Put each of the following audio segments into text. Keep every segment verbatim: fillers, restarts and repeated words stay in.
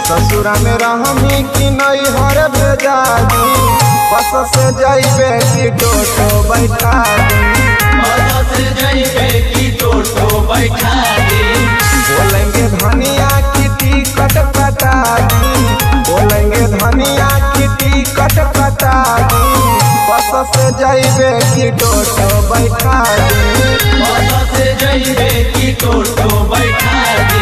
ससुरा में रहमी कि नहीं हर भेजा दी, बस से जाइबे कि टोटो बैठा दी, बस से जाइबे कि टोटो बैठा दी। बोलेंगे धनिया की टिकट कटा दी, बोलेंगे धनिया की टिकट कटा दी, बस से जाइबे कि टोटो बैठा दी, बस से जाइबे कि टोटो बैठा दी।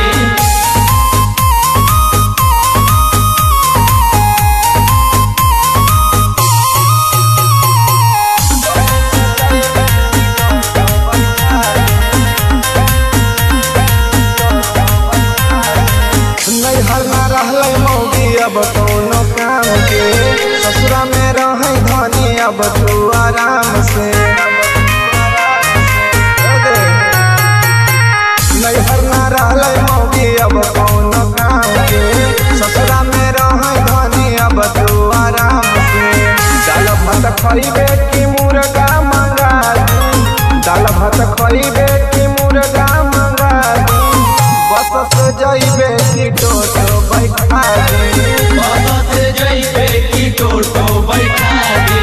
अब कोनो काम के ससुरा में रहे धनी अब तू आराम से, नैहर ना रहले मौगी अब कोनो काम के ससुरा में रहे धनी अब तू आराम से। दाल भात खइबे कि मुर्गा मंगा दी, दाल भात खइबे कि मुर्गा मंगा दी, बस से जाइबे कि टोटो बैठा दी, बस से जाइबे कि टोटो बैठा दी।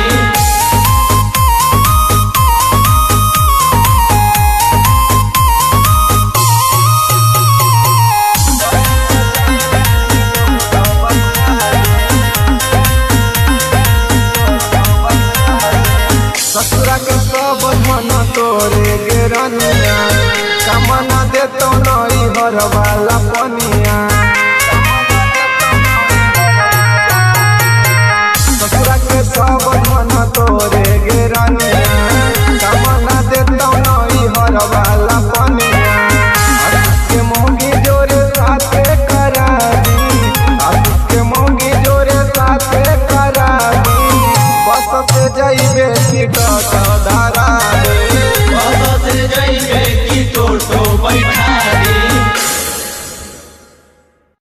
ससुरा के सब धन तोरे गिरनिया, कामना देतो नई हर वाला पनिया, ससुरा के सब धन तोरे गिरनिया, कामना देतो नई हर वाला पनिया, के मोगी जोरे साथे करा दी, के मोगी जोरे साथे करा दी, बस से जाइबे कि टोटो धारा दे, बस से जाइबे कि टोटो बैठा दी।